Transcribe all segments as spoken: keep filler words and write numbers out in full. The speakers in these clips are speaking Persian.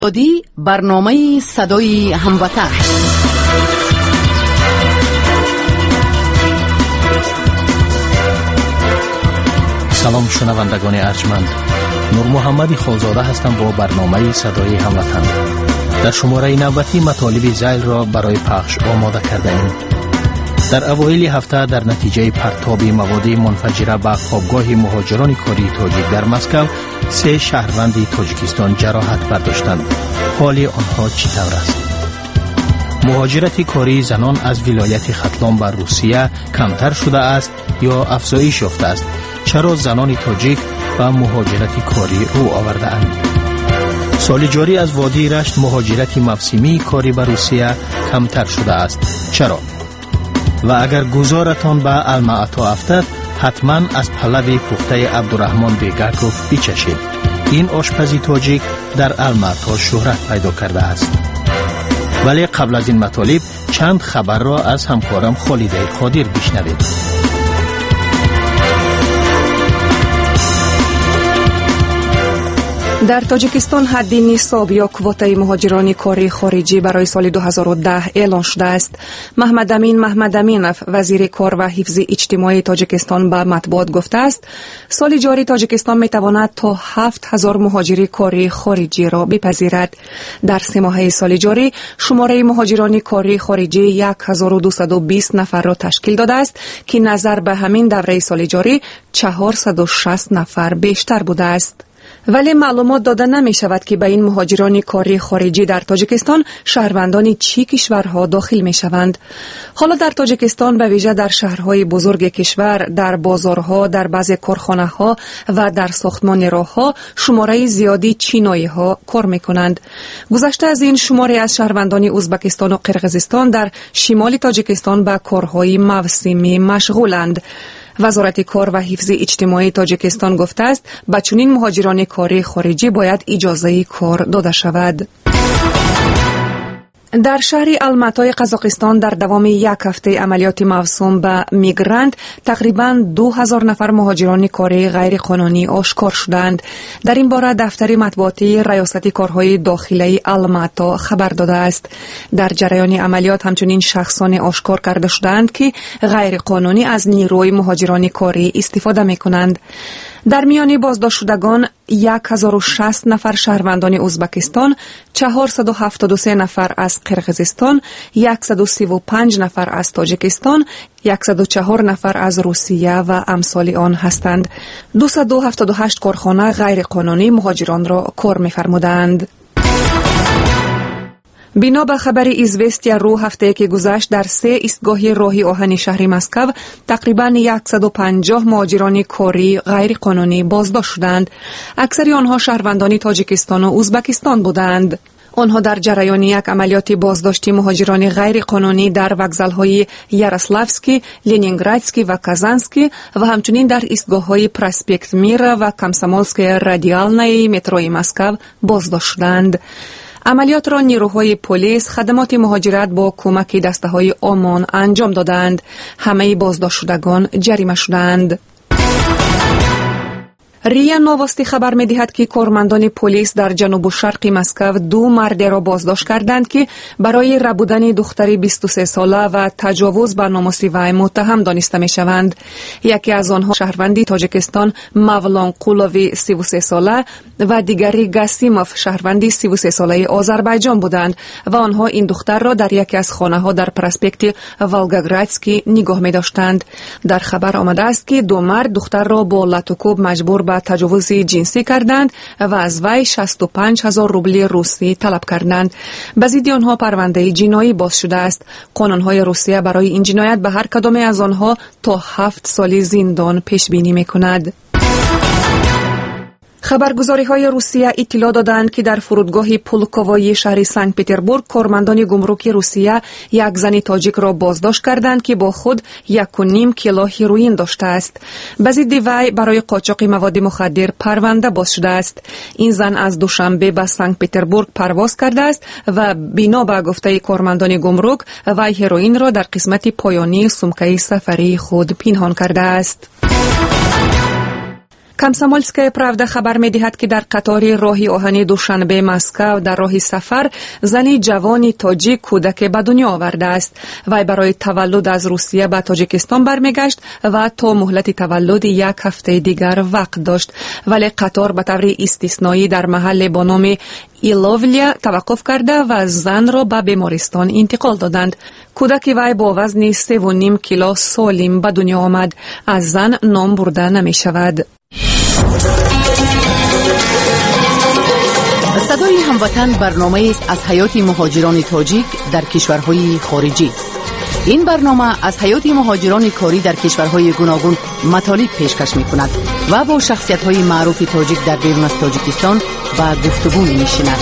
دی برنامه صدای هموطن. سلام شنوندگان ارجمند، نور محمدی خالزاده هستم با برنامه صدای هموطن. در شماره نوبتی مطالب ذیل را برای پخش آماده کرده ایم. در اوایل هفته در نتیجه پرتاب مواد منفجره به خوابگاه مهاجران کاری تاجیک در مسکو، سه شهروند تاجیکستان جراحت برداشتند. حال آنها چطور است؟ مهاجرت کاری زنان از ولایت ختلان به روسیه کمتر شده است یا افزایش یافته است؟ چرا زنان تاجیک به مهاجرت کاری رو آورده اند؟ سال جاری از وادی رشت مهاجرت موسمی کاری به روسیه کمتر شده است. چرا؟ و اگر گزارتان به المعطا افتد، حتما از پلو پخته عبدالرحمن بیگاکوف بچشید. این آشپزی تاجیک در المعطا شهرت پیدا کرده است. ولی قبل از این مطالب چند خبر را از همکارم خالده قادر بشنوید. در تاجیکستان حد نصاب یا کوته مهاجران کاری خارجی برای سال دو هزار و ده اعلان شده است. محمد امین محمد امینов وزیر کار و حفظ اجتماعی تاجیکستان به مطبوعات گفته است سال جاری تاجیکستان می تواند تا هفت هزار مهاجر کاری خارجی را بپذیرد. در سه ماهه سال جاری شماره مهاجران کاری خارجی یک هزار و دویست و بیست نفر را تشکیل داده است که نظر به همین دوره سال جاری چهارصد و شصت نفر بیشتر بوده است. ولی معلومات داده نمی شود که به این مهاجران کاری خارجی در تاجیکستان شهروندان چی کشورها داخل می شوند. حالا در تاجیکستان به ویژه در شهرهای بزرگ کشور، در بازارها، در بعضی کارخانه ها و در ساختمان راهها شماره زیادی چینایی ها کار می کنند. گذشته از این شماره از شهروندان ازبکستان و قرقیزستان در شمال تاجیکستان به کارهای موسمی مشغولند. وزارت کار و حفظ اجتماعی تاجیکستان گفته است به چنین مهاجران کاری خارجی باید اجازه کار داده شود. در شهر الماتای قزاقستان در دوام یک هفته عملیات موسوم به میگرانت تقریباً دو هزار نفر مهاجران کاری غیر قانونی آشکار شدند. در این باره دفتر مطبوعاتی ریاست کارهای داخلی الماتا خبر داده است. در جریان عملیات همچنین شخصان آشکار کرده شدند که غیر قانونی از نیروی مهاجران کاری استفاده می کنند. در میان بازداشت شدگان یک هزار و شصت نفر شهروندان ازبکستان، چهارصد و هفتاد و سه نفر از قرقیزستان، صد و سی و پنج نفر از تاجیکستان، صد و چهار نفر از روسیه و امثال آن هستند. دویست و هفتاد و هشت کارخانه غیر قانونی مهاجران را کار می‌فرمودند. بنا به خبر ایزوستیا رو هفته که گذشت در سه ایستگاه راهی آهن شهر مسکو تقریباً صد و پنجاه مهاجران کاری غیر قانونی بازداشت شدند. اکثر آنها شهروندان تاجیکستان و ازبکستان بودند. آنها در جریان یک عملیات بازداشتی مهاجران غیر قانونی در وکزال‌های یاروسلاوسکی، لنینگرادسکی و کازانسکی و همچنین در ایستگاه‌های پراسپکت میرا و کامسомольskaya رادیالنای متروی مسکو بازداشت شدند. عملیات را نیروهای پلیس خدمات مهاجرت با کمک دسته‌های امان انجام دادند. همه بازداشت شدگان جریمه شدند. ریا نووستی خبر می‌دهد که کارمندان پلیس در جنوب و شرق مسکو دو مرد را بازداشت کردند که برای ربودن دختری بیست و سه ساله و تجاوز بر ناموس وی متهم دانسته می‌شوند. یکی از آنها شهروندی تاجیکستان مولان قولوی سی و سه ساله و دیگری گاسیموف شهروندی سی و سه ساله آذربایجان بودند و آنها این دختر را در یکی از خانه‌ها در پراسپکت والگاگرادسکی نگاه می‌داشتند. در خبر آمده است که دو مرد دختر را با لاتوکوب مجبور به تجاوز جنسی کردند و از وی شصت و پنج هزار روبل روسی طلب کردند. به ضد آنها پرونده جنایی باز شده است. قانون‌های روسیه برای این جنایت به هر کدام از آنها تا هفت سال زندان پیش بینی می‌کند. خبرگزاری‌های روسیه اطلاع دادند که در فرودگاه پولکووی شهر سنت پتربورگ کارمندان گمرک روسیه یک زن تاجیک را بازداشت کردند که با خود یک و نیم کیلو هروئین داشته است. به ضد وی برای قاچاق مواد مخدر پرونده باز شده است. این زن از دوشنبه به سنت پتربورگ پرواز کرده است و بنا به گفته کارمندان گمرک وی هروئین را در قسمت پایانی سمکه سفری خود پنهان کرده است. کامسомольская правда خبر می‌دهد که در قطار راهی آهنی دوشنبه مسکو در راه سفر زنی جوانی تاجیک کودک به دنیا آورده است. وی برای تولد از روسیه به تاجیکستان برمیگشت و تا مهلت تولد یک هفته دیگر وقت داشت، ولی قطار به طور استثنایی در محل با نام ایلوولیا توقف کرده و زن را به بیمارستان انتقال دادند. کودک وی با وزن سه و نیم کیلو سالم به دنیا آمد. از زن نام برده نمی شود. صدای هموطن برنامه است از حیات مهاجران تاجیک در کشورهای خارجی. این برنامه از حیات مهاجران کاری در کشورهای گوناگون مطالب پیشکش می کند و با شخصیت های معروف تاجیک در بیرون از تاجیکستان با گفتگو می نشیند.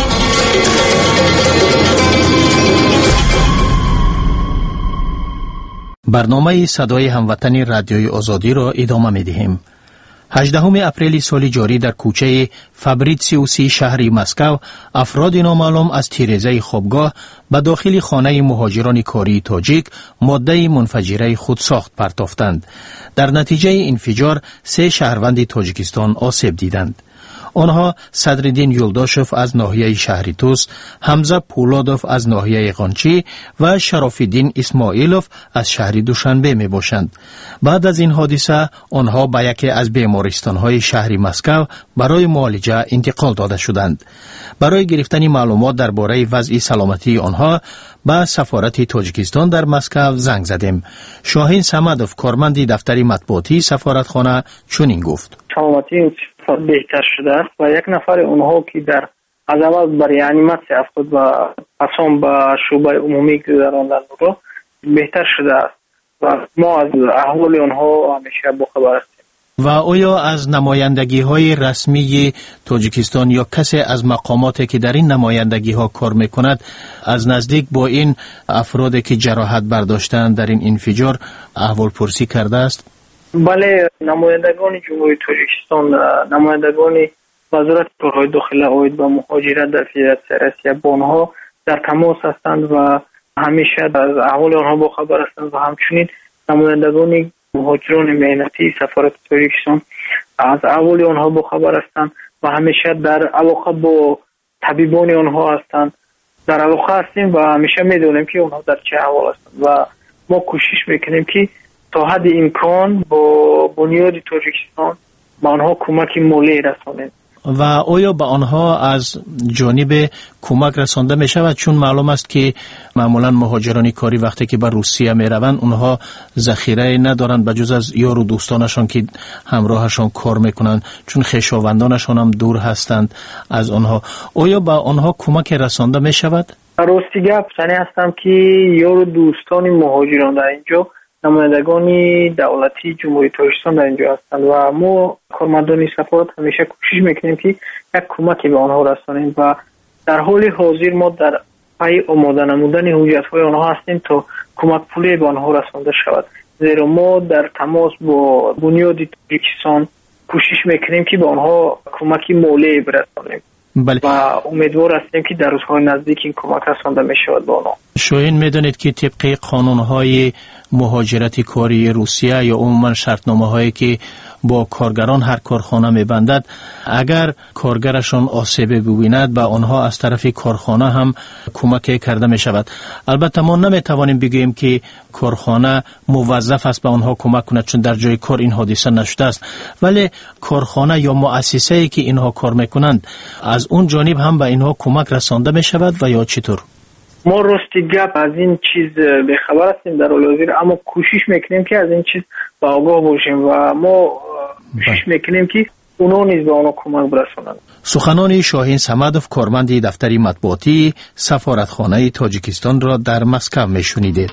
برنامه صدای هموطن رادیوی آزادی را ادامه می دهیم. هجدهم اپریل سال جاری در کوچه فابریتسیوسی شهری مسکو افراد نامعلوم از تیرزه خوابگاه به داخل خانه مهاجران کاری تاجیک ماده منفجره خودساخت پرتافتند. در نتیجه انفجار سه شهروند تاجیکستان آسیب دیدند. آنها صدرالدین یولداشوف از ناحیه شهری توس، حمزه پولادوف از ناحیه قانچی و شرافالدین اسماعیلوف از شهر دوشنبه می باشند. بعد از این حادثه آنها به یکی از بیمارستان‌های شهر مسکو برای معالجه انتقال داده شدند. برای گرفتن معلومات درباره وضع سلامتی آنها به سفارت تاجیکستان در مسکو زنگ زدیم. شاهین صمدوف کارمند دفتر مطبوعاتی سفارتخانه چنین گفت: سلامتی بهتر شده است و یک نفر اونها که در از اول برای ریانیماسیون افتاد و پسان به شعبه عمومی گذراندند رو بهتر شده است و ما از احوال اونها همیشه باخبر هستیم. و آیا از نمایندگی های رسمی تاجیکستان یا کسی از مقاماتی که در این نمایندگی ها کار میکند از نزدیک با این افرادی که جراحت برداشتند در این انفجار احوال پرسی کرده است؟ بله، نمایندگان جمهوری تاجیکستان، نمایندگان وزارت کارهای داخلی عاید به مهاجرت در فدراسیون روسیه با آنها در تماس هستند و همیشه از احوال آنها با خبر هستند و همچنین نمایندگان مهاجران مهنتی سفارت تاجیکستان از احوال آنها با خبر هستند و همیشه در علاقه با طبیبان آنها هستند. در علاقه هستیم و همیشه میدونیم که آنها در چه احوال هستند و ما کوشش میکنیم که تا حد امکان با بنیاد تاجیکستان به آنها کمک مالی رسانیم. و آیا به آنها از جانب کمک رسانده می شود؟ چون معلوم است که معمولا مهاجران کاری وقتی که به روسیه می روند اونها ذخیره ندارند بجز از یار و دوستانشان که همراهشان کار میکنند، چون خویشاوندانشان هم دور هستند از آنها. آیا به آنها کمک رسانده می شود؟ راستی گپ چنین هستم که یار و دوستان مهاجران در اینجا نمایندگان دولتی جمهوری تاجیکستان در اینجا هستند و ما کارمندان سفارت همیشه کوشش میکنیم که یک کمکی به آنها رسانیم و در حال حاضر ما در پی آماده نمودن حجت‌های آنها هستیم تا کمک پولی به آنها رسانده شود، زیرا ما در تماس با بنیاد تاجیکستان کوشش میکنیم که به آنها کمکی مالی برسانیم. بله. و امیدوار هستیم که در روزهای نزدیک این کمک رسانده می شود به آنها. شاید میدانید که طبق قانونهای مهاجرت کاری روسیه یا عموما شرطنامه هایی که با کارگران هر کارخانه میبندد، اگر کارگرشان آسیب ببیند به آنها از طرف کارخانه هم کمک کرده می شود. البته ما نمیتوانیم بگوییم که کارخانه موظف است به آنها کمک کند چون در جای کار این حادثه نشده است، ولی کارخانه یا مؤسسه‌ای که اینها کار میکنند از اون جانب هم به اینها کمک رسانده می شود و یا چطور؟ ما راستی گپ از این چیز به خبر هستیم در حال حاضر، اما کوشش میکنیم که از این چیز با آگاه باشیم و ما کوشش میکنیم که اونا نیز به اونا کمک برسونند. سخنان شاهین صمدوف کارمند دفتر مطبوعاتی سفارتخانه تاجیکستان را در مسکو میشنیدید.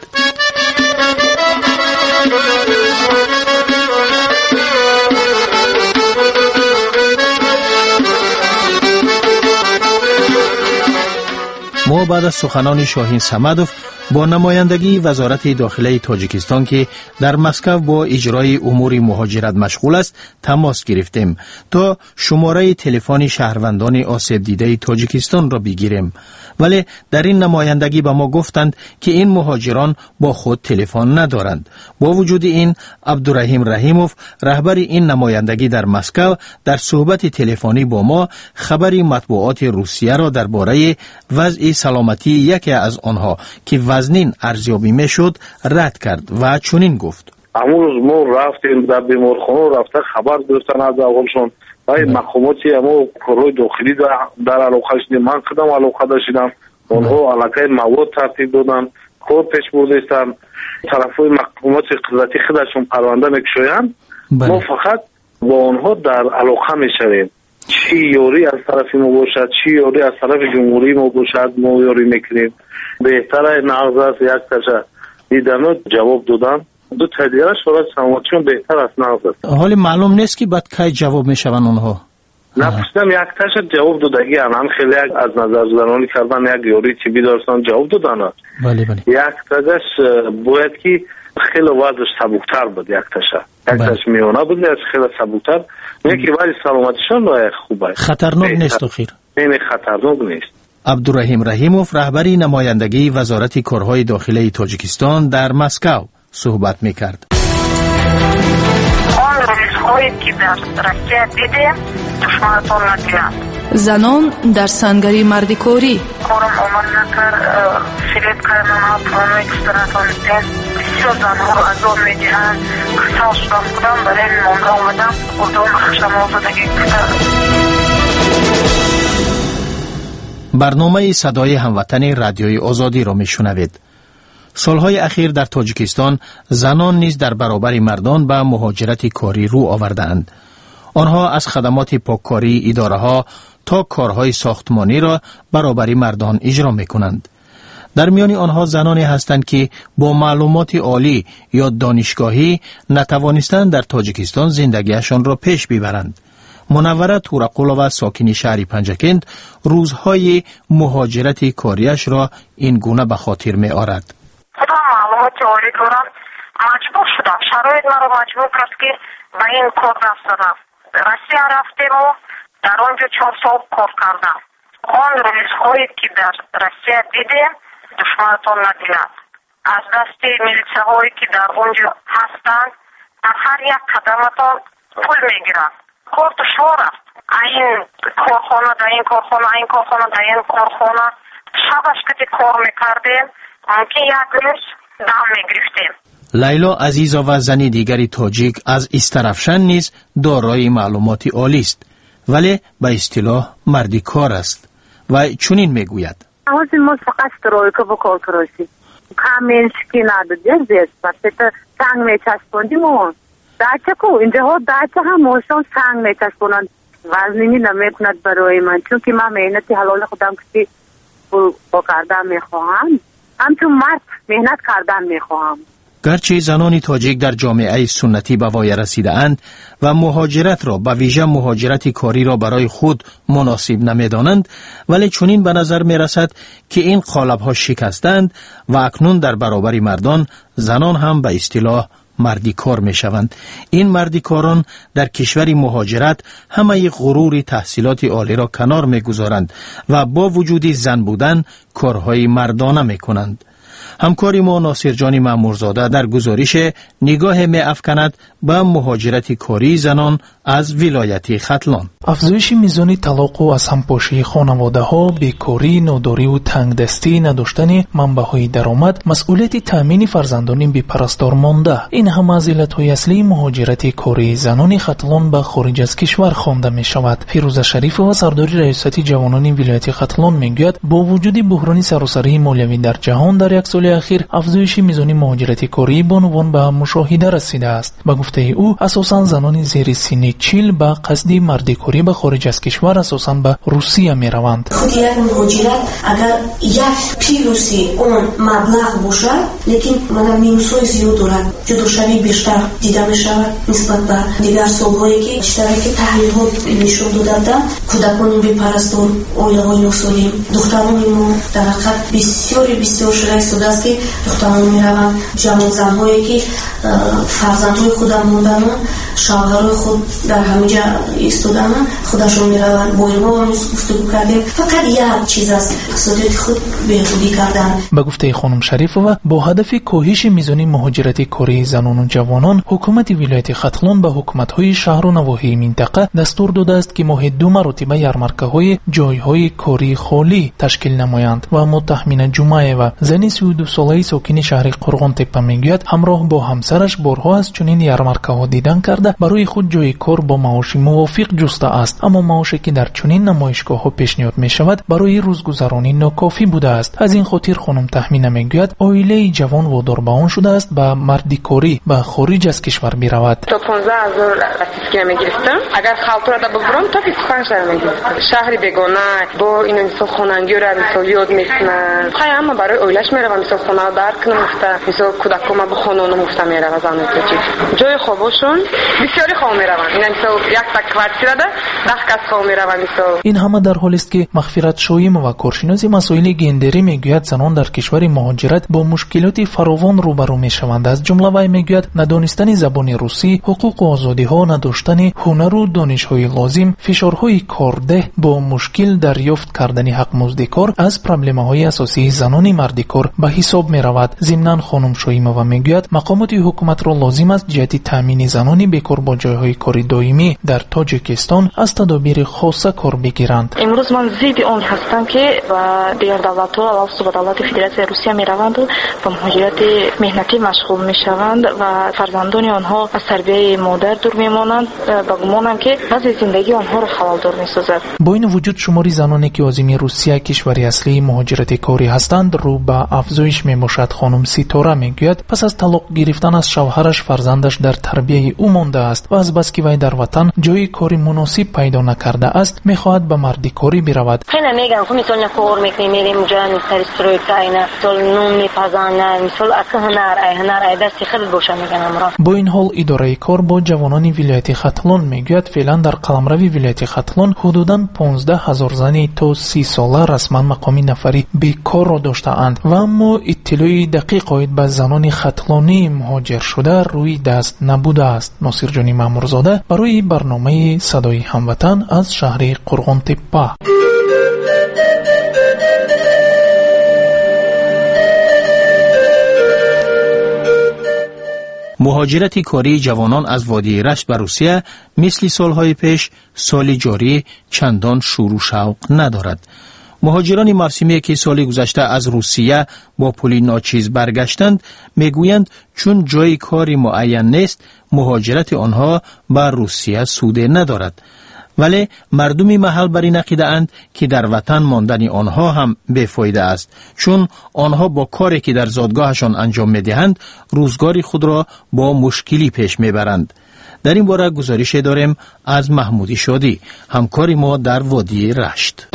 ما بعد از سخنان شاهین صمدوف با نمایندگی وزارت داخله تاجیکستان که در مسکو با اجرای امور مهاجرت مشغول است تماس گرفتیم تا شماره تلفن شهروندان آسیب دیده تاجیکستان را بگیریم، ولی در این نمایندگی به ما گفتند که این مهاجران با خود تلفن ندارند. با وجود این عبدالرحیم رحیموف رهبر این نمایندگی در مسکو در صحبت تلفنی با ما خبری مطبوعات روسیه را درباره وضع سلامتی یکی از آنها که وزنین ارزیابی میشد رد کرد و چنین گفت: امروز ما رفتیم در بیمارخانه، رفته خبر گرفتن از اولشون و مقاماتی اما کارهای داخلی در علاقه شدیم. من خودم علاقه داشتم، اونها علاقه مواد ترتیب دادن، کار پیش بردستن، طرفای مقامات قضاتی خودشون پرونده میکشویند. ما فقط با اونها در علاقه میشویم، چی یاری از طرف ما باشد، چی یاری از طرف جمهوری ما باشد، ما یاری میکنیم. بهتره نقض است یک تشه دیدن جواب دادن، دو تدیره شورای سلامتیشون بهتر است نقض است. حالی معلوم نیست که بعد کی جواب میشون اونها. نپرسیدم یک تشه جواب دادگی هم خیلی از نظر زنانی کردن یک یاری چی بیدارستان جواب دادن. بله بله. یک تشش باید که خیلی وضعش سبکتر بود، یک تشه یک تش میونه بود، یک خیلی سبکتر، یکی ولی سلامتیشون رای خوبه، خطرناک نیست و خیر این خطرناک نیست. عبدالرحیم رحیموف رهبری نمایندگی وزارت کارهای داخلی تاجیکستان در مسکو صحبت میکرد. زنان در سنگری مردکاری. برنامه صدای هموطن رادیوی آزادی را میشنوید. سالهای اخیر در تاجیکستان زنان نیز در برابر مردان به مهاجرت کاری رو آوردند. آنها از خدمات پاککاری اداره‌ها تا کارهای ساختمانی را برابر مردان اجرا می‌کنند. در میان آنها زنانی هستند که با معلومات عالی یا دانشگاهی نتوانستند در تاجیکستان زندگیشان را پیش ببرند. منوره تورقلووا ساکن شهر پنجکند روزهای مهاجرت کاریش را این گونه به خاطر می آورد. خدا معلومات عالی دارم، مجبور شدم، شرایط مرا مجبور کرد که به این کار دست دادم. روسیه رفتیم و در آنجا چهار سال کار کردم. آن روزهایی که در روسیه دیدیم دشمنتان ندیدند. از دست میلیسیاهایی که در آنجا هستند در هر یک قدمتان پول میگیرند. کار دشوار است. این کارخانه در این کارخانه، این کارخانه در این کارخانه، شبش که کار میکردیم ممکن یک روز دم میگرفتیم. لیلا عزیزا و زنی دیگری تاجیک از استرفشن نیز دارای معلوماتی عالی است، ولی به اصطلاح مردی کار است و چنین میگوید: از ما فقط ترویکا با کار کروشی کامنشکی ندادیم زیست پس سنگ میچسبوندیم و داچه کو اینجا ها داچه هم موشان سنگ میچسبونند وزنینی نمیکند برای من، چون که من مهنتی حلال خودم کسی با کردن میخواهم، همچون مرد مهنت کردن میخواهم. گرچه زنان تاجیک در جامعه سنتی به وای رسیده اند و مهاجرت را به ویژه مهاجرت کاری را برای خود مناسب نمیدانند، ولی چنین به نظر می رسد که این قالب ها شکستند و اکنون در برابر مردان زنان هم به اصطلاح مردی کار می شوند. این مردی کاران در کشور مهاجرت همه غرور تحصیلات عالی را کنار می گذارند و با وجود زن بودن کارهای مردانه می کنند. همکاری ما ناصر جان مامورزاده در گزارش نگاه می افکند به مهاجرت کاری زنان از ولایت ختلان. افزایش میزان طلاق و از همپاشی خانواده‌ها، بیکاری، ناداری و تنگدستی نداشتن منبع‌های درآمد، مسئولیت تامین فرزندان بی پرستار مانده، این هم از علت‌های اصلی مهاجرت کاری زنان ختلان به خارج از کشور خوانده می شود. فیروزه شریف و سردار ریاست جوانان ولایت ختلان میگوید با وجود بحران سراسری مالیوی در جهان در یک سال اخیر افزایش میزان مهاجرت کاری بانوان به مشاهده رسیده است. به گفته او اساساً زنان زیر سن چهل با قصد مردکاری به خارج از کشور اساساً به روسیه می روند. خود یک مهاجرت اگر یک پیروسی اون مبلغ باشد، لیکن مگر مینوس‌های زیاد دارد، جداشوی بیشتر دیده می شود نسبت به دیگر سالهایی که اشتراک تحلیل‌ها نشان دادند. کودکان بی پرستار، عائله‌های ناسالم، دختران ما در حقیقت بسیاری بسیار شرایط افتاده است که دختران میروند، جوان زنهایی که فرزندهای خودم موندن، شوهرای خود در همینجا ایستادن، خودشون میروند. با اینها امروز گفتگو کردیم. فقط یک چیز است، اقتصادیات خود بهبودی کردن. به گفته خانم شریفова با هدف کاهش میزان مهاجرت کاری زنان و جوانان، حکومت ولایت ختلان به حکومت‌های شهر و نواحی منطقه دستور داده است که ماه دو مرتبه یارمارکه‌های جایهای کاری خالی تشکیل نمایند و متهمین جمعه زنی سی و دو ساله ساکن شهر قرغان تپه میگوید همراه با همسرش بارها از چنین یارمارکه‌ها دیدن کرده برای خود جای کار با معاش موافق جسته است، اما معاشی که در چنین نمایشگاه‌ها پیشنهاد می‌شود برای روزگذرانی ناکافی بوده است. از این خاطر خانم تخمینه میگوید عائله جوان وادار به آن شده است به مردی کاری به خارج از کشور برود. تا پانزده هزار راتیسکیا میگرفتم. اگر خالطور دا ببرم تا بیست و پنج هزار میگرفتم. شهری بیگانه با این مثال خوانندگی را مثال یاد میکنن. خیلی اما برای عائله‌اش میروم مثال خانه درک نمیفته. مثال کودکم به خانه نمیفته میروم زن توجی. جای خوابشون بسیاری خواب میروم. این مثال یک تا کوارتیره ده ده کس خواب میروم مثال. این همه در حالی است که مغفرت شویم و کارشناس مسائل گندری میگوید زنان در کشور مهاجرت با مشکلات فراوان روبرو میشوند. از جمله وی میگوید ندانستن زبان روسی، حقوق و آزادی ها نداشتن هنر و دانش های لازم، فشارهای کارده با مشکل دریافت کردن حق مزد کار از پرابلم های اساسی زنان مردی کار به حساب می رود. ضمناً خانم شویمова میگوید مقامات حکومت را لازم است جهت تامین زنان بیکار با جایهای کاری دائمی در تاجیکستان از تدابیر خاصه کار بگیرند. امروز من ضد آن هستم که و دیگر دولت ها علاوه بر دولت فدراسیون روسیه می روند و به مهاجرت مهنتی مشغول می شوند و فرزندان آنها از تربیت مادر دور می مانند. با گمانم که وضع زندگی آنها را خلالدار می سازد. با این وجود شماری زنانی که عازم روسیه کشوری اصلی مهاجرت کاری هستند رو به افزایش می باشد. خانم سیتاره میگوید پس از طلاق گرفتن از شوهرش فرزندش در تربیت او مانده است و از بس که وی در وطن جای کاری مناسب پیدا نکرده است میخواهد به مردی کاری برود. خیلی میگم که مثلا کار میکنیم میریم اونجا مثلا استرویک اینا مثلا نون میپزنن مثلا اصلا هنر ای هنر ای دستی خیلی باشه میگن امرا. با این حال اداره کار با جوانان ولایت ختلان میگوید فعلا در قلمرو ولایت ختلان حدوداً پانزده هزار زن تا سی ساله رسما مقام نفری بیکار را داشته‌اند و اما اطلاعی دقیق آید به زنان ختلانی مهاجر شده روی دست نبوده است. ناصر جانی مامورزاده برای برنامه صدای هموطن از شهر قرغان تپه. مهاجرت کاری جوانان از وادی رشت به روسیه مثل سالهای پیش سال جاری چندان شور و شوق ندارد. مهاجران موسمی که سال گذشته از روسیه با پول ناچیز برگشتند میگویند چون جای کاری معین نیست مهاجرت آنها به روسیه سوده ندارد. ولی مردم محل بر این عقیده اند که در وطن ماندن آنها هم بیفایده است، چون آنها با کاری که در زادگاهشان انجام میدهند روزگار خود را با مشکلی پیش میبرند. در این باره گزارش داریم از محمودی شادی، همکار ما در وادی رشت.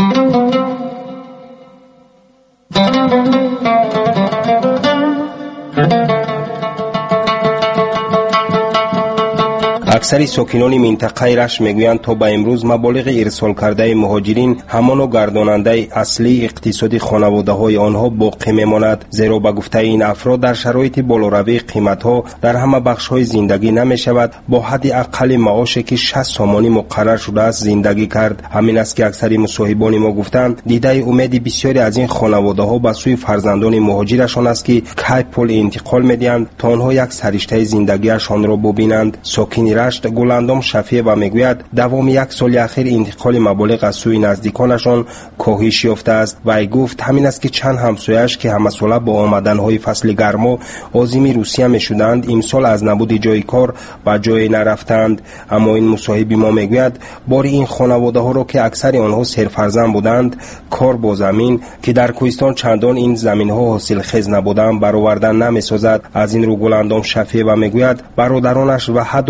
اکثر ساکنان منطقه رشت میگویند تا به امروز مبالغ ارسال کرده مهاجرین همان گرداننده اصلی اقتصادی خانواده های آنها باقی میماند، زیرا به گفته این افراد در شرایط بالاروی قیمت ها در همه بخش های زندگی نمی شود با حد اقل معاشی که شصت سامانی مقرر شده است زندگی کرد. همین است که اکثر مصاحبان ما گفتند دیده امید بسیاری از این خانواده ها به سوی فرزندان مهاجرشان است که کی پول انتقال میدهند تا آنها یک سرشته زندگیشان را ببینند. ساکن رشت گلندام شفیع و میگوید دوام یک سال اخیر انتقال مبالغ از سوی نزدیکانشان کاهش یافته است و ای گفت همین است که چند همسایه‌اش که همساله با آمدن‌های فصل گرما عازم روسیه میشدند امسال از نبود جای کار و جای نرفتند. اما این مصاحب ما میگوید بار این خانواده ها را که اکثر آنها سرفرزند بودند کار با زمین که در کوهستان چندان این زمین ها حاصل خیز نبودند برآوردن نمیسازد. از این رو گلندام شفیع و میگوید برادرانش و حد و همسایه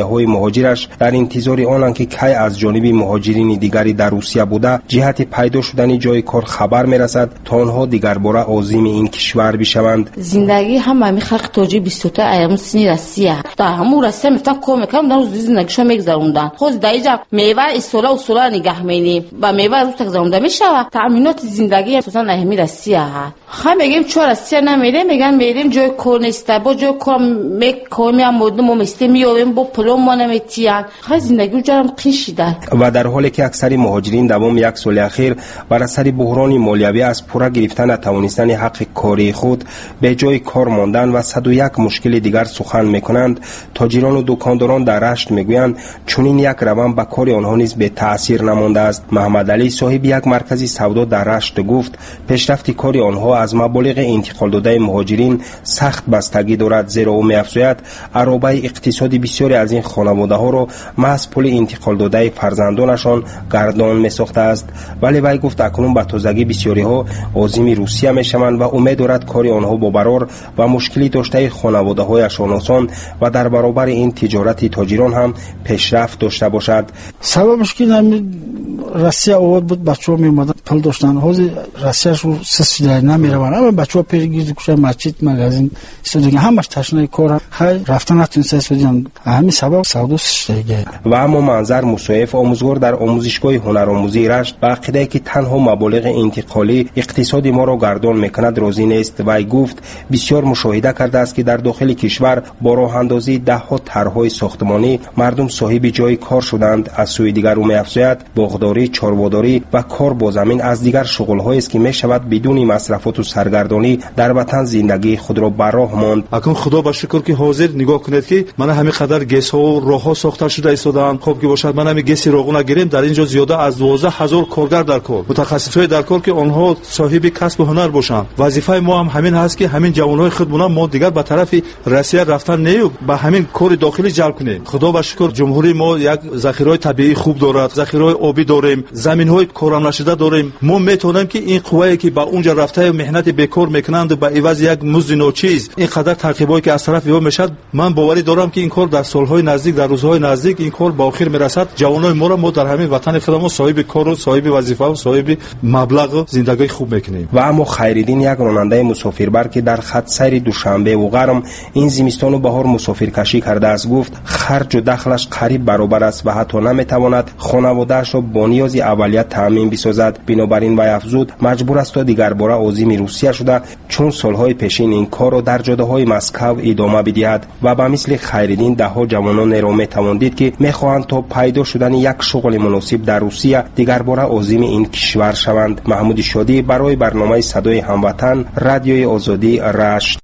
های مهاجرش در انتظار آنند که کی از جانب مهاجرین دیگری در روسیه بوده جهت پیدا شدن جای کار خبر میرسد تا آنها دیگر باره عازم این کشور بشوند. زندگی همه خلق تاجیک بیست و تا ایام سنی روسیه در همون روسیه میفتن کار میکنم در روز زندگیشو میگذروندن. خود در اینجا میوه اصولا اصولا نگه می‌داریم و میوه روز تگذرونده میشه. تامینات زندگی اساسا اهمی روسیه ها. خب میگیم چرا روسیه نمیریم؟ میگن میریم جای کار نیست. با جای کار میکنیم مردم ما میستیم میایم با پلم ما نمیتیان. خب زندگی جرم قیشیده. و در حالی که اکثر مهاجرین دوام یک سال اخیر بر اثر بحران مالیوی از پورا گرفتن نتوانستن حق کاری خود به جای کار ماندن و صد و یک مشکل دیگر سخن میکنند، تاجران و دکانداران در رشت میگویند چنین یک روند به کار آنها نیز به تاثیر نمانده است. محمد علی صاحب یک مرکز سودا در رشت گفت پیشرفت کار آنها از مبالغ انتقال داده مهاجرین سخت بستگی دارد، زیرا او می‌افزاید عرابه اقتصادی بسیاری از این خانواده ها را محض پول انتقال داده فرزندانشان گردان می‌ساخته است. ولی وی گفت اکنون به تازگی بسیاری ها عازم روسیه میشوند و امید دارد کار آنها با برار و مشکلی داشته خانواده هایشان آسان و در برابر این تجارت تاجران هم پیشرفت داشته باشد. سببش که همین روسیه آورد بود، بچه‌ها میومدن پول داشتن، حاضر روسیه شو سسیده نمیروند، اما بچه‌ها پیگیری کوچه مسجد مغازه استودیو همش تشنه کار های رفتن نتونسته استودیو همین سبب سودا سشتگی. و اما منظر مصیف آموزگار در آموزشگاه هنرآموزی رشت با عقیده که تنها مبالغ انتقالی اقتصاد ما را گردان میکند راضی نیست. وی گفت بسیار مشاهده کرده است که در داخل کشور با راه اندازی ده ها طرح‌های ساختمانی مردم صاحب جای کار شدند. از سوی دیگر او می‌افزاید باغداری، چارواداری و کار با زمین از دیگر شغل‌هایی است که می‌شود بدون مصرفات و سرگردانی در وطن زندگی خود را بر راه ماند. اکنون خدا با شکر که حاضر نگاه کنید که من همین قدر گس‌ها و راه‌ها ساخته شده ایستادم. خب که باشد من همین گس راغون گیریم در اینجا زیاده از دوازده هزار کارگر در کار، متخصصای در کار که آنها صاحب کسب و هنر باشند. وظیفه ما هم همین هست که همین جوانای خودمون ما دیگر به طرف روسیه رفتن نیو با همین کار داخلی جلب کنیم. خدا با شکر جمهوری ما یک ذخیره طبیعی خوب دارد، ذخیره آبی داریم، زمین‌های کارم نشده داریم. ما میتونیم که این قوایی که با اونجا رفته مهنت بیکار میکنند با عوض یک مزد ناچیز این قدر تعقیبایی که از طرف او میشد، من باوری دارم که این کار در سالهای نزدیک در روزهای نزدیک این کار با آخر میرسد. جوانای ما را ما در همین وطن خودمون صاحب کار و صاحب وظیفه و صاحب مبلغ زندگی خوب میکنیم. و اما خیرالدین یک راننده مسافربر که در خط سیر دوشنبه و قرم این زمستان و بهار مسافرکشی کرده است گفت خرج و دخلش قریب برابر است و حتی نمیتواند خانواده‌اش را با نیاز اولیت تامین بسازد. بنابراین وی افزود مجبور است تا دیگر باره عازم روسیه شده چون سالهای پیشین این کار را در جاده‌های مسکو ادامه بدهد. و به مثل خیرالدین ده ها جوانان را میتوان دید که میخواهند تا پیدا شدن یک شغل مناسب در روسیه دیگر باره عازم این کشور شوند. محمود شادی برای برنامه صدای هموطن، رادیوی آزادی، رشت.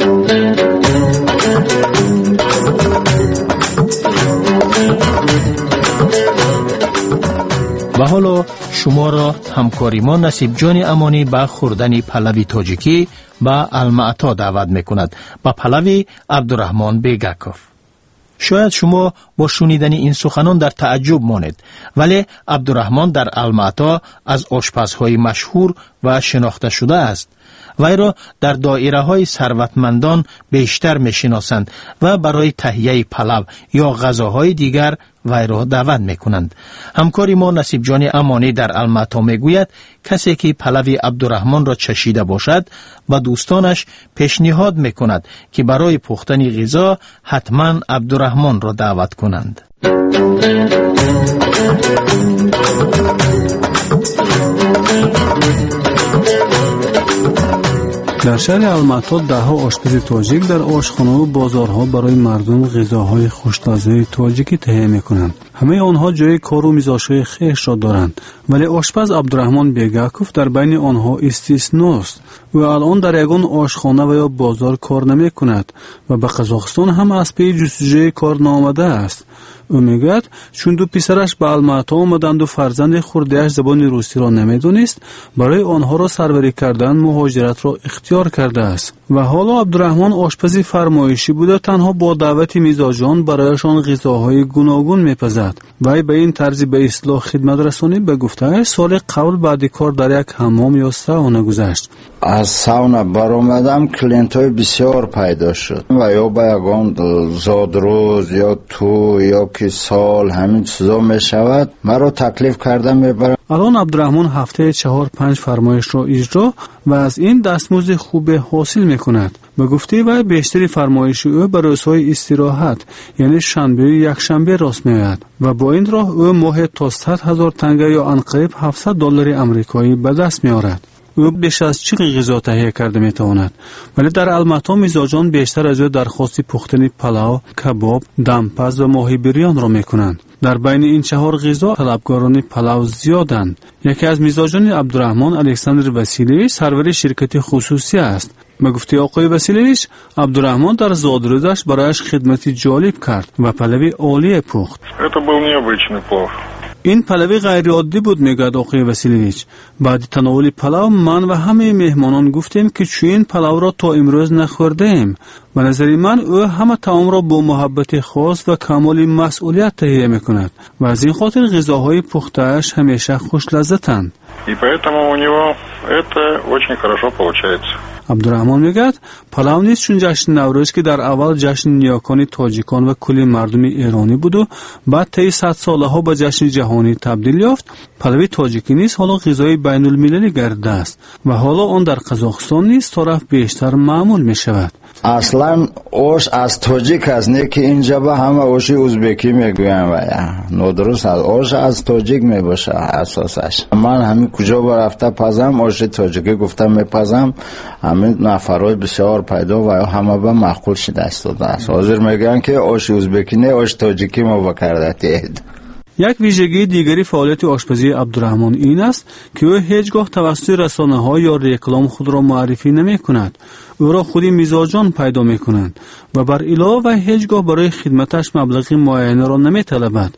و حالا شما را همکاری ما نصیب جان امانی به خوردن پلوی تاجیکی به المعطا دعوت میکند. با پلوی عبدالرحمن بیگاکوف. شاید شما با شنیدن این سخنان در تعجب مانید، ولی عبدالرحمن در المعطا از آشپزهای مشهور و شناخته شده است. وی را در دایره های ثروتمندان بیشتر میشناسند و برای تهیه پلو یا غذاهای دیگر وی را دعوت میکنند. همکاری ما نصیب جان امانی در المعطا میگوید کسی که پلوی عبدالرحمن را چشیده باشد و دوستانش پیشنهاد میکند که برای پختن غذا حتما عبدالرحمن را دعوت کنند. در شهر المعطا ده ها آشپز تاجیک در آشخانه و بازارها برای مردم غذاهای خوش‌طازه تاجیکی تهیه می‌کنند. همه آنها جای کار و مزاج‌های خویش را دارند، ولی آشپز عبدالرحمن بیگاکوف در بین آنها استثناست. و الان در یگان آشخانه و یا بازار کار نمی‌کند و به قزاقستان هم از پی جستجوی کار نامده است. او میگوید چون دو پسرش به المعطا آمدند و فرزند خرده‌اش زبان روسی را نمیدانست، برای آنها را سروری کردن مهاجرت را اختیار کرده است. و حالا عبدالرحمن آشپزی فرمایشی بوده، تنها با دعوت میزاجان برایشان غذاهای گوناگون میپزد. وی به این طرز به اصلاح خدمت رسانی به گفته گفتهش سال قبل بعد کار در یک حمام یا ساونا گذشت. از ساونا برآمدم کلینت‌های بسیار پیدا شد و یا با یگان زادروز یا تو یا که سال همین چیزا می شود مرا تکلیف کرده میبرم. الان عبدالرحمن هفته چهار پنج فرمایش را اجرا و از این دستمزد خوب حاصل میکند. به گفته و بیشتری فرمایش او به روزهای استراحت یعنی شنبه و یک شنبه راست میآید و با این راه او ماه تا صد هزار تنگه یا انقریب هفتصد دلار آمریکایی به دست میآورد. او بیش از چی غذا تهیه کرده میتواند، ولی در الماتا میزاجان بیشتر از او درخواست پختن پلاو، کباب، دمپز و ماهی بریان را میکنند. در بین این چهار غذا طلبکاران پلاو زیادند. یکی از میزاجان عبدالرحمن الکساندر وسیلیویچ سرور شرکت خصوصی است. به گفته آقای وسیلیویچ، عبدالرحمن در زادروزش برایش خدمتی جالب کرد و پلوی عالی پخت. Это был необычный плов. این پلوی غیر عادی بود میگوید آقای وسیلیویچ. بعد تناول پلاو من و همه مهمانان گفتیم که چون پلاو را تا امروز نخورده ایم. به نظر من او همه طعام را با محبت خاص و کمال مسئولیت تهیه میکند و از این خاطر غذاهای پخته‌اش همیشه خوش لذتند. И поэтому у него это очень хорошо получается. عبدالرحمن میگد پلاو نیست چون جشن نوروز که در اول جشن نیاکان تاجیکان و کلی مردم ایرانی بود و بعد طی صد ساله ها به جشن جهانی تبدیل یافت. پلوی تاجیکی نیست حالا غذای بین المللی گردیده است و حالا آن در قزاقستان نیست طرف بیشتر معمول می شود. اصلا اوش از تاجیک است، نه که اینجا با همه اوشی ازبکی میگویم و نادرست است. اوش از تاجیک میباشه اساسش. من همین کجا برفته پزم اوشی تاجیکی گفتم میپزم، همین نفرای بسیار پیدا و همه با معقول شده است. حاضر میگن که اوشی ازبکی نه اوش تاجیکی ما بکرده تید. یک ویژگی دیگری فعالیت آشپزی عبدالرحمن این است که او هیچگاه توسط رسانه‌ها یا رکلام خود را معرفی نمی‌کند. او را خودی میزاجان پیدا می‌کنند و بر علاوه هیچگاه برای خدمتش مبلغ معین را نمی‌طلبد.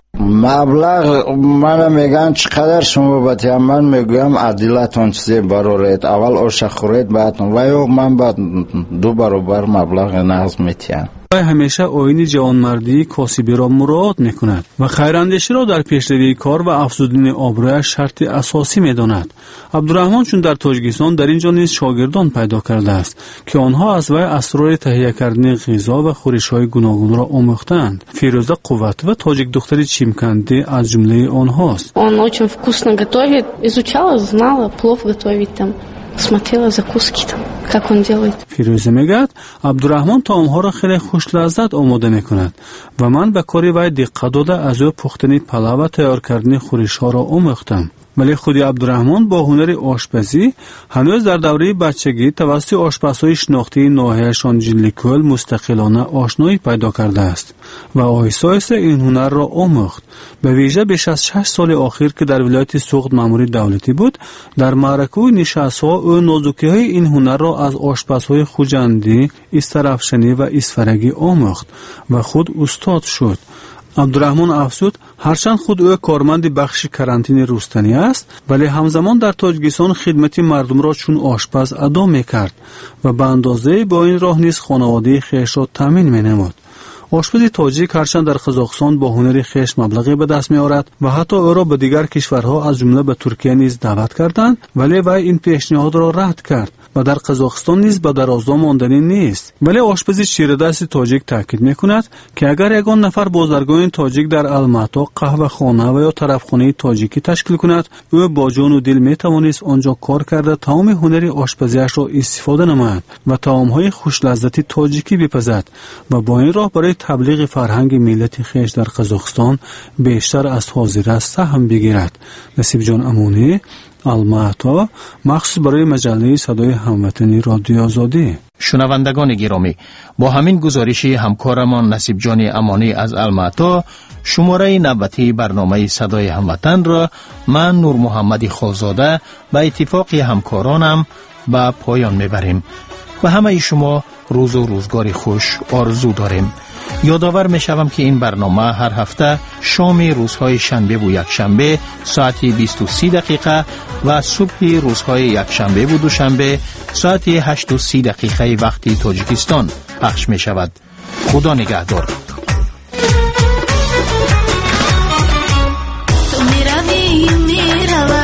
مبلغ من میگن چقدر شما باتیم، من میگم عدالتون چیزی برارید، اول آش خورید بعد و یا من بعد دو برابر مبلغ نقض میتیم. و همیشه آیین جوانمردی کاسبی را مراعات میکند و خیراندیشی را در پیشروی کار و افزودن آبرویش شرط اساسی میداند. عبدالرحمن چون در تاجیکستان در اینجا نیز شاگردان پیدا کرده است که آنها از وی اسرار تهیه کردن غذا و خورش‌های گوناگون را آموختند. فیروزه قوت و تاجیک دختر چیمکنده از جمله آنهاست. Он очень вкусно готовит, изучала, знала, плов готовить там. смотрела закуски там, как он делает. فیروزه میگد عبدالرحمن طعام‌ها را خیلی خوش لذت آماده میکند و من به کاری وی دقت داده از او پختن پلاو و تیار کردن خورش‌ها را آموختم. ولی خودی عبدالرحمن با هنر آشپزی هنوز در دوره بچگی توسط آشپزهای شناختی ناحیه‌شان جلیکل مستقلانه آشنایی پیدا کرده است و آهسته آهسته این هنر را آموخت. به ویژه بیش از شش سال اخیر که در ولایت سوخت مأمور دولتی بود، در معرکه و نشست‌ها او نازکی‌های این هنر را از آشپزهای خوجندی، استرافشنی و اسفرگی آموخت و خود استاد شد. عبدالرحمن افزود هرچند خود او کارمند بخش کرانتین روستانی است ولی همزمان در تاجیکستان خدمت مردم را چون آشپز ادا میکرد و به اندازه با این راه نیز خانواده خویش را تامین مینمود. آشپز تاجیک هرچند در قزاقستان با هنر خویش مبلغی به دست میآورد و حتی او را به دیگر کشورها از جمله به ترکیه نیز دعوت کردند، ولی وی این پیشنهاد را رد کرد و در قزاقستان نیز به درازا ماندنی نیست. ولی آشپز شیردست تاجیک تاکید میکند که اگر یگان نفر بازرگان تاجیک در الماتا قهوه خانه و یا طرفخانه تاجیکی تشکیل کند، او با جان و دل میتوانست آنجا کار کرده تمام هنر آشپزیش را استفاده نماید و طعام‌های خوش لذت تاجیکی بپزد و با این راه برای تبلیغ فرهنگ ملت خویش در قزاقستان بیشتر از حاضر سهم بگیرد. نصیب جان امونی، الماتا، مخصوص برای مجله صدای هموطنی رادیو آزادی. شنوندگان گرامی، با همین گزارشی همکارمان نصیب جان امانی از الماتا شماره نوبتی برنامه صدای هموطن را من نور محمد خالزاده به اتفاق همکارانم به پایان میبریم. و همه شما روز و روزگار خوش آرزو داریم. یادآور می شوم که این برنامه هر هفته شام روزهای شنبه و یک شنبه ساعت بیست و سه دقیقه و صبح روزهای یک شنبه و دوشنبه ساعت هشت و سی دقیقه وقتی تاجیکستان پخش می شود. خدا نگهدار. تو می روی می روی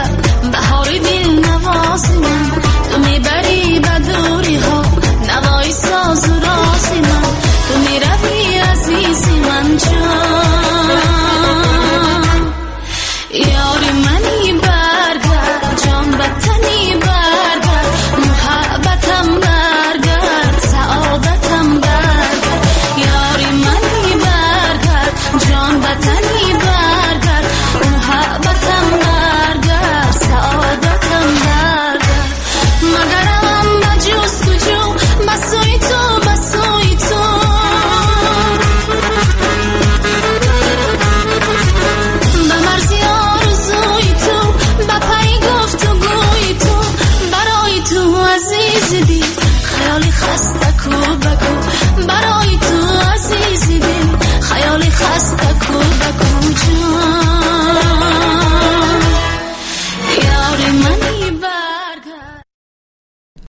زدی